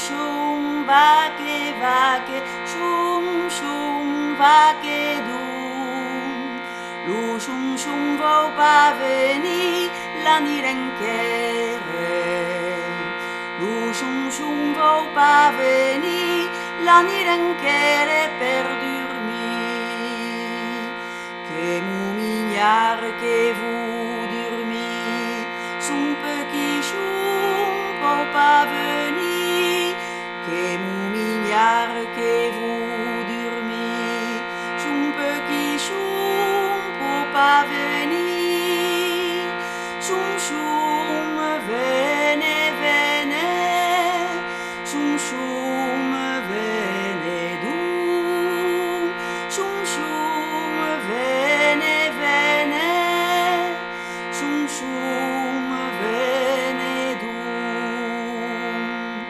shum vake vake shum shum vake dum. Lu shum vau pa veni la nirenchere. Lu shum vau pa veni la nirenchere per dormir. Que mon mignard que vous dormir, son petit chum vau pa venir. Que mon mignard que vous dormir, son petit chum vau pa venir. Chum venez, venez, chum venez doux. Chum venez, venez, chum venez doux.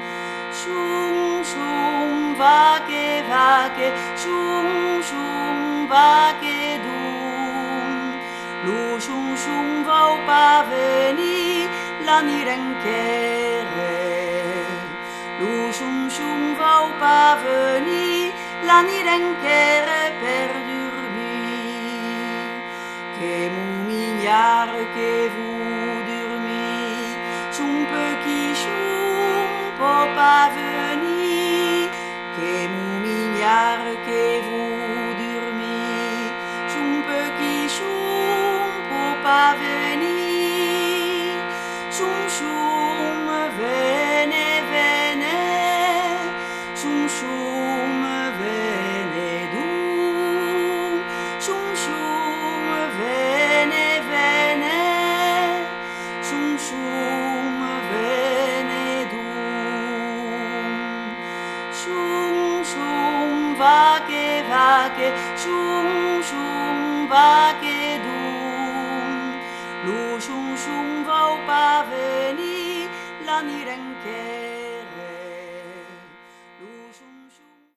Chum vake vake, chum vake doux. Lu shum vau pa venir la nirenchere. Lu shum vau pa venir la nirenchere per dormir. Que mon mignard que vous dormir, son petit chum vau pa venir. Que mon mignard que vous dormir, son petit chum vau pa venir. Chum venez, venez, chum venez doux. Chum venez, venez, chum venez doux. Chum vake vake, chum vake doux. Lu shum vau pa venir la nirenchere.